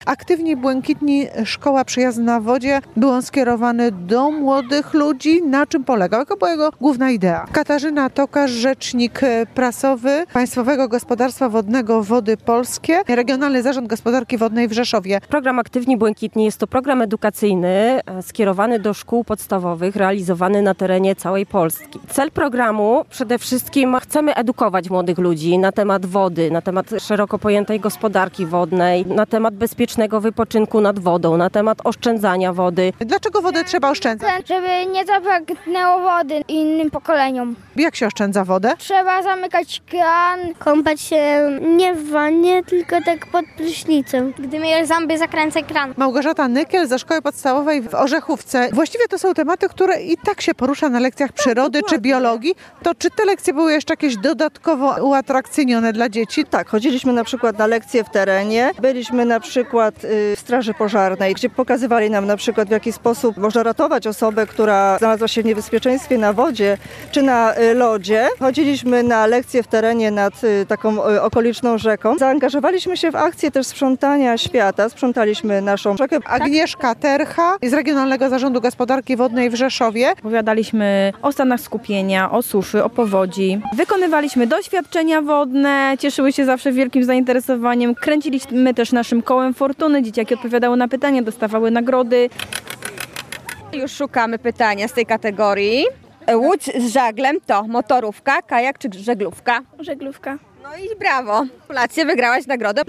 Aktywni Błękitni, szkoła przyjazna wodzie. Był on skierowany do młodych ludzi. Na czym polegał? Jaka była jego główna idea? Katarzyna Tokarz, rzecznik prasowy Państwowego Gospodarstwa Wodnego Wody Polskie, Regionalny Zarząd Gospodarki Wodnej w Rzeszowie. Program Aktywni Błękitni jest to program edukacyjny skierowany do szkół podstawowych, realizowany na terenie całej Polski. Cel programu przede wszystkim chcemy edukować młodych ludzi na temat wody, na temat szeroko pojętej gospodarki wodnej, na temat bezpiecznego wypoczynku nad wodą, na temat oszczędzania wody. Dlaczego wodę trzeba oszczędzać? Żeby nie zabraknęło wody innym pokoleniom. Jak się oszczędza wodę? Trzeba zamykać kran. Kąpać się nie w wannie, tylko tak pod prysznicem. Gdy myjesz zęby, zakręcaj kran. Małgorzata Nykiel ze Szkoły Podstawowej w Orzechówce. Właściwie to są tematy, które i tak się porusza na lekcjach przyrody czy biologii. To czy te lekcje były jeszcze jakieś dodatkowo uatrakcyjnione dla dzieci? Tak, chodziliśmy na przykład na lekcje w terenie. Byliśmy na przykład w Straży Pożarnej, gdzie pokazywali nam na przykład, w jaki sposób można ratować osobę, która znalazła się w niebezpieczeństwie na wodzie czy na lodzie. Chodziliśmy na lekcje w terenie nad taką okoliczną rzeką. Zaangażowaliśmy się w akcję też sprzątania świata. Sprzątaliśmy naszą rzekę. Agnieszka Tercha z Regionalnego Zarządu Gospodarki Wodnej w Rzeszowie. Opowiadaliśmy o stanach skupienia, o suszy, o powodzi. Wykonywaliśmy doświadczenia wodne, cieszyły się zawsze wielkim zainteresowaniem. Kręciliśmy też naszym kołem fortuny. Dzieciaki odpowiadały na pytania, dostawały nagrody. Już szukamy pytania z tej kategorii. Łódź z żaglem to motorówka, kajak czy żeglówka? Żeglówka. No i brawo. Gratulacje, wygrałaś nagrodę.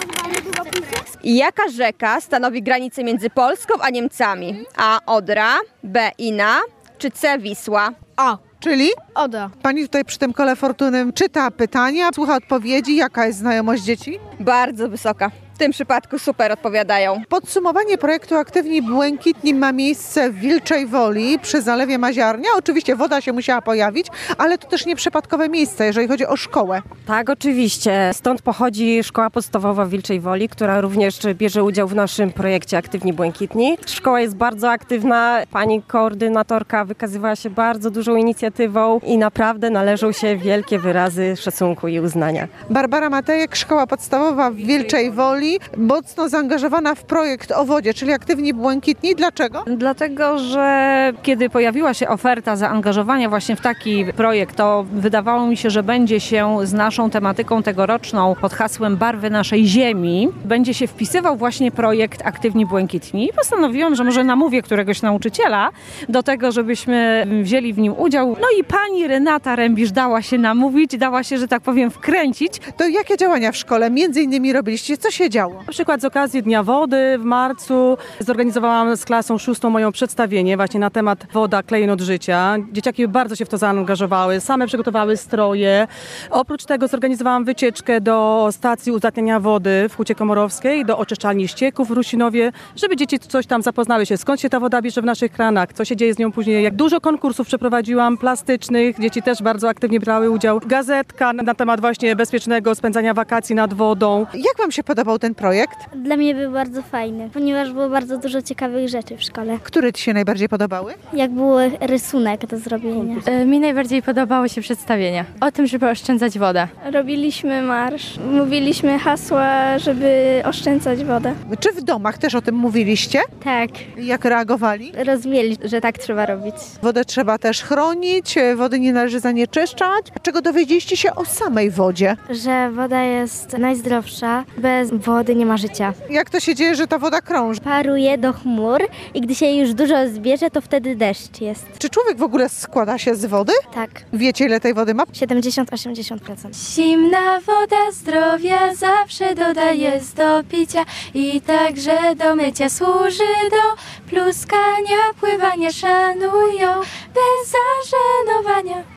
Jaka rzeka stanowi granicę między Polską a Niemcami? A. Odra, B. Ina, czy C. Wisła? A. Czyli? Oda. Pani tutaj przy tym kole fortuny czyta pytania, słucha odpowiedzi. Jaka jest znajomość dzieci? Bardzo wysoka. W tym przypadku super odpowiadają. Podsumowanie projektu Aktywni Błękitni ma miejsce w Wilczej Woli przy Zalewie Maziarnia. Oczywiście woda się musiała pojawić, ale to też nieprzypadkowe miejsce, jeżeli chodzi o szkołę. Tak, oczywiście. Stąd pochodzi Szkoła Podstawowa w Wilczej Woli, która również bierze udział w naszym projekcie Aktywni Błękitni. Szkoła jest bardzo aktywna. Pani koordynatorka wykazywała się bardzo dużą inicjatywą i naprawdę należą się wielkie wyrazy szacunku i uznania. Barbara Matejek, Szkoła Podstawowa w Wilczej Woli, mocno zaangażowana w projekt o wodzie, czyli Aktywni Błękitni. Dlaczego? Dlatego, że kiedy pojawiła się oferta zaangażowania właśnie w taki projekt, to wydawało mi się, że będzie się z naszą tematyką tegoroczną pod hasłem Barwy naszej ziemi, będzie się wpisywał właśnie projekt Aktywni Błękitni. I postanowiłam, że może namówię któregoś nauczyciela do tego, żebyśmy wzięli w nim udział. No i pani Renata Rębisz dała się namówić, dała się, że tak powiem, wkręcić. To jakie działania w szkole między innymi robiliście? Co się działo? Na przykład z okazji Dnia Wody w marcu zorganizowałam z klasą 6. moją przedstawienie właśnie na temat woda, klejnot życia. Dzieciaki bardzo się w to zaangażowały, same przygotowały stroje. Oprócz tego zorganizowałam wycieczkę do stacji uzdatniania wody w Hucie Komorowskiej, do oczyszczalni ścieków w Rusinowie, żeby dzieci coś tam zapoznały się, skąd się ta woda bierze w naszych kranach, co się dzieje z nią później. Jak dużo konkursów przeprowadziłam, plastycznych, dzieci też bardzo aktywnie brały udział. Gazetka na temat właśnie bezpiecznego spędzania wakacji nad wodą. Jak wam się podobał ten projekt? Dla mnie był bardzo fajny, ponieważ było bardzo dużo ciekawych rzeczy w szkole. Które ci się najbardziej podobały? Jak był rysunek do zrobienia. Mi najbardziej podobały się przedstawienia o tym, żeby oszczędzać wodę. Robiliśmy marsz. Mówiliśmy hasła, żeby oszczędzać wodę. Czy w domach też o tym mówiliście? Tak, Jak reagowali? rozumieli, że tak trzeba robić. Wodę trzeba też chronić, wody nie należy zanieczyszczać. Czego dowiedzieliście się o samej wodzie? Że woda jest najzdrowsza, bez wody nie ma życia. Jak to się dzieje, że ta woda krąży? Paruje do chmur i gdy się już dużo zbierze, to wtedy deszcz jest. Czy człowiek w ogóle składa się z wody? Tak, Wiecie, ile tej wody ma? 70-80%. Zimna woda zdrowia zawsze dodaje do picia i także do mycia służy do pluskania, pływania szanują bez zażenowania.